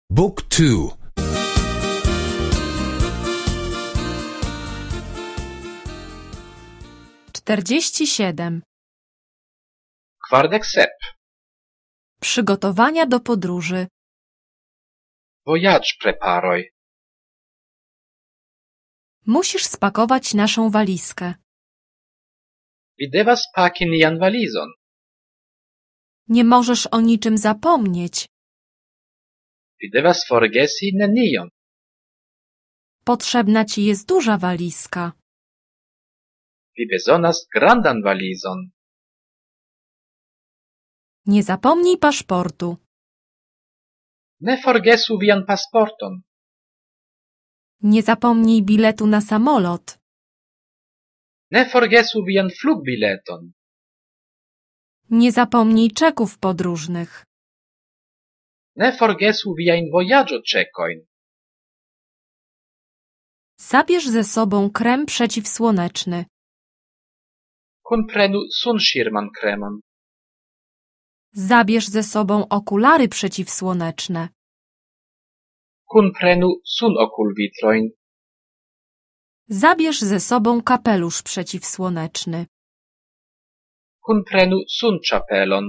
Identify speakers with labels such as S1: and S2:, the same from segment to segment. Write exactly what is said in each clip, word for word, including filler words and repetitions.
S1: Book two.
S2: czterdzieści siedem.
S3: Kvardek sep.
S2: Przygotowania do podróży.
S3: Voyage preparoj.
S2: Musisz spakować naszą walizkę.
S3: Vi devas paki nian valizon.
S2: Nie możesz o niczym zapomnieć.
S3: Vi devas forgesi nenion.
S2: Potrzebna ci jest duża walizka.
S3: Vi bezonas grandan valizon.
S2: Nie zapomnij paszportu.
S3: Ne forgesu vian pasporton.
S2: Nie zapomnij biletu na samolot.
S3: Ne forgesu vian flugbileton.
S2: Nie zapomnij czeków podróżnych.
S3: Ne forgesu viajn vojaĝo-ĉekojn.
S2: Zabierz ze sobą krem przeciwsłoneczny.
S3: Kunprenu sunŝirman kremon.
S2: Zabierz ze sobą okulary przeciwsłoneczne.
S3: Kunprenu sunokulvitrojn.
S2: Zabierz ze sobą kapelusz przeciwsłoneczny.
S3: Kunprenu sunĉapelon.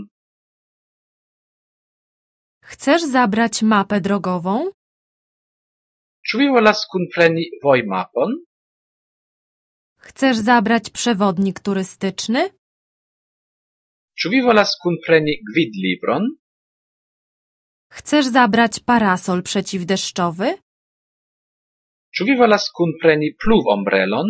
S2: Chcesz zabrać mapę drogową?
S3: Ĉu vi volas kunpreni vojmapon?
S2: Chcesz zabrać przewodnik turystyczny?
S3: Ĉu vi volas kunpreni gvidlibron?
S2: Chcesz zabrać parasol przeciwdeszczowy?
S3: Ĉu vi volas kunpreni pluvombrelon?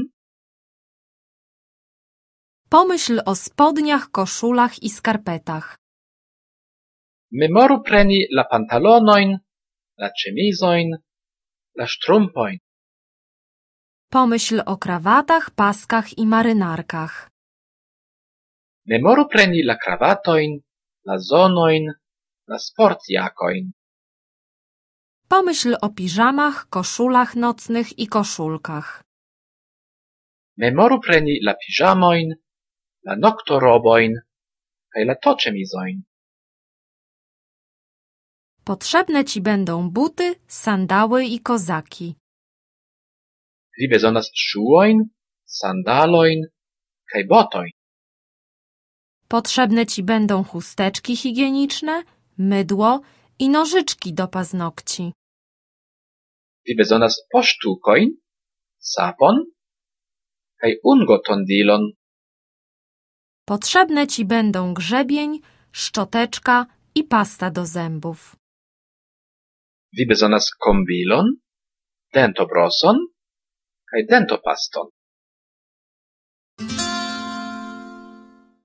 S2: Pomyśl o spodniach, koszulach i skarpetach.
S3: Memoru preni la pantalonojn, la ĉemizojn, la ŝtrumpojn.
S2: Pomyśl o krawatach, paskach i marynarkach.
S3: Memoru preni la kravatojn, la zonojn, la sportjakojn.
S2: Pomyśl o piżamach, koszulach nocnych i koszulkach.
S3: Memoru preni la piżamojn, la noktorobojn kaj la toĉemizojn.
S2: Potrzebne ci będą buty, sandały i kozaki.
S3: Vi bezonas ŝuojn, sandalojn kaj botojn.
S2: Potrzebne ci będą chusteczki higieniczne, mydło i nożyczki do paznokci.
S3: Vi bezonas poŝtukojn, sapon kaj ungotondilon.
S2: Potrzebne ci będą grzebień, szczoteczka i pasta do zębów.
S3: Vi bezonas kombilon, dentobroson kaj dentopaston.